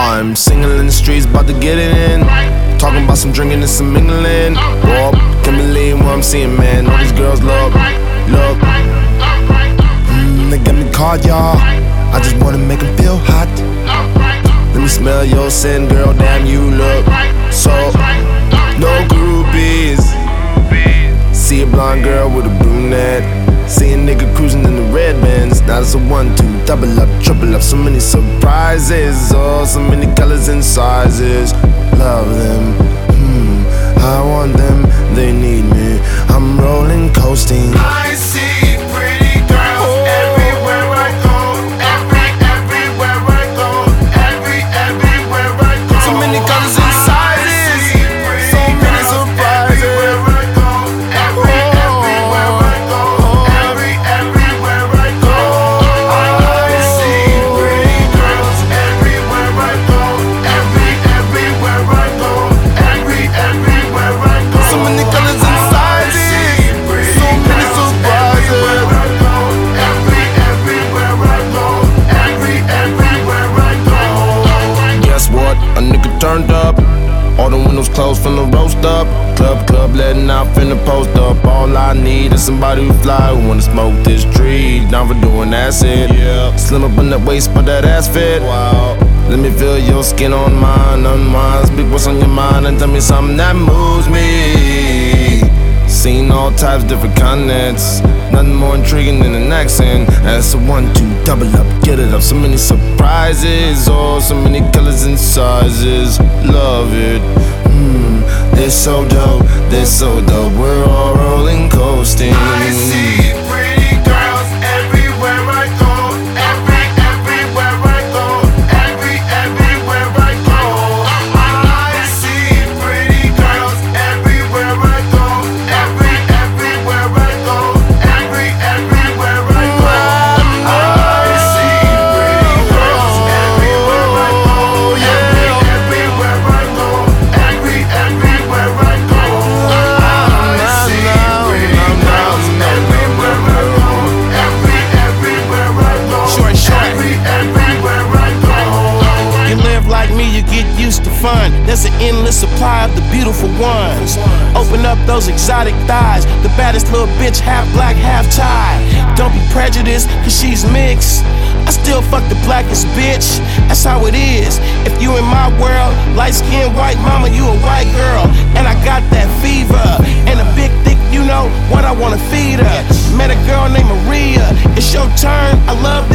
I'm singing in the streets, about to get it in. Talking about some drinking and some mingling. Whoa, can't believe what I'm seeing, man. All these girls look. They got me caught, y'all. I just wanna make them feel hot. Let me smell your scent, girl, damn you look so. No groupies. See a blonde girl with a brunette. See a nigga cruising in the red Benz. Now it's a 1, 2, double up, triple up. So many surprises, oh, so many colors and sizes. Love them, I want them, they need me. I'm rolling, coasting. I see pretty girls everywhere I go. Everywhere I go. Everywhere I go. So many colors and sizes, so many surprises. Everywhere I go. Everywhere I go. Everywhere I go. I see pretty girls everywhere I go. Everywhere I go. Everywhere I go. So many colors and sizes, so many surprises. Everywhere I go. Everywhere I go. Guess what? A nigga turned up. All the windows closed from the roast up. Club letting out finna post up. All I need is somebody who fly, who wanna smoke this tree. Down for doing acid. Yeah. Slim up on that waist, but that ass fit. Wow. Let me feel your skin on mine, Speak what's on your mind and tell me something that moves me. Seen all types, different continents. Nothing more intriguing than an accent. That's a 1, 2, double up, get it up. So many surprises, oh, so many colors and sizes. Love it. They're so dope, they're so dope. We're all rolling, coasting. I see pretty girls everywhere I go. Everywhere I go. Everywhere I go. I see pretty girls everywhere I go. Everywhere I go. Everywhere I go. I see pretty girls everywhere I go. Everywhere I go. Everywhere I go. I see pretty girls everywhere I go. Everywhere I go. Everywhere I go. You live like me, you get used to fun. There's an endless supply of the beautiful ones. Open up those exotic thighs. The baddest little bitch, half black, half Thai. Don't be prejudiced, cause she's mixed. I still fuck the blackest bitch. That's how it is. If you in my world, light skin, white mama, you a white girl. And I got that fever. And a big thick, you know what I wanna feed her. Met a girl named Maria. It's your turn. I love